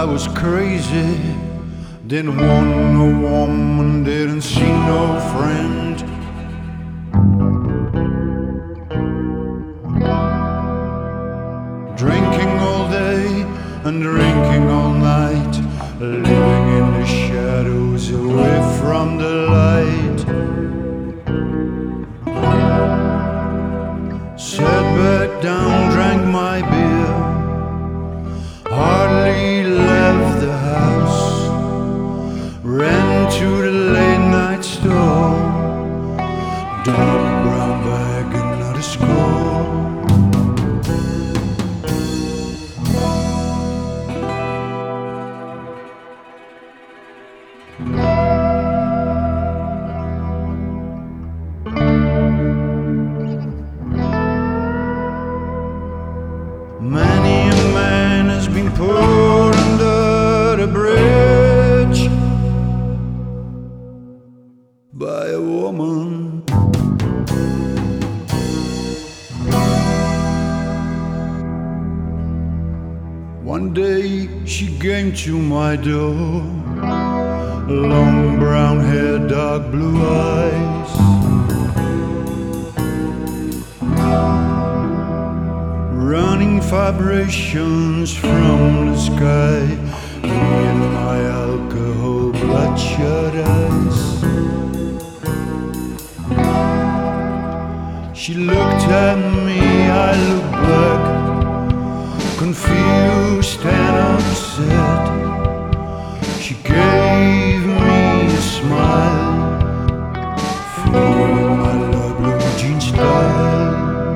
I was crazy, didn't want no woman, didn't see no friend. Drinking all day and drinking all night, living in the shadows away from the light. Sat back down, drank my beer, hardly left the house, ran to the late night store, dark brown bag, another score. Many a man has been put under the bridge by a woman. One day she came to my door, long brown hair, dark blue eyes. Running vibrations from the sky, me and my alcohol bloodshot eyes. She looked at me, I looked back, confused and upset. She gave me a smile, feeling my love blue jean style.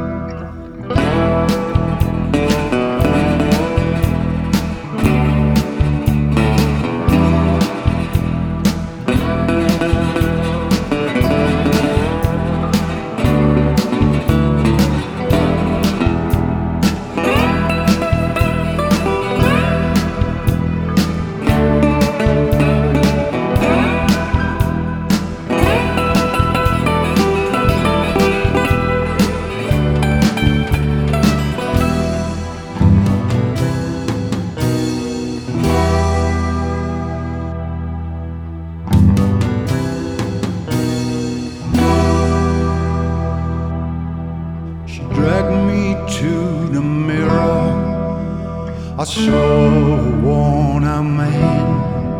Dragged me to the mirror, I saw a worn-out man,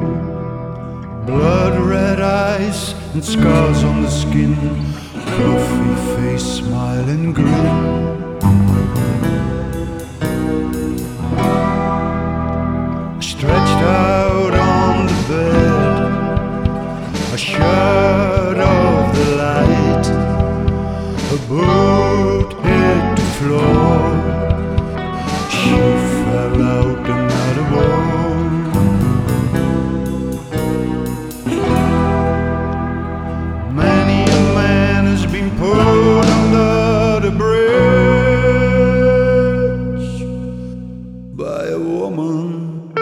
blood red eyes and scars on the skin, puffy face, smile and grin. I stretched out on the bed, I shut off the light, a boat hit the floor, she fell out another wall. Many a man has been put under the bridge by a woman.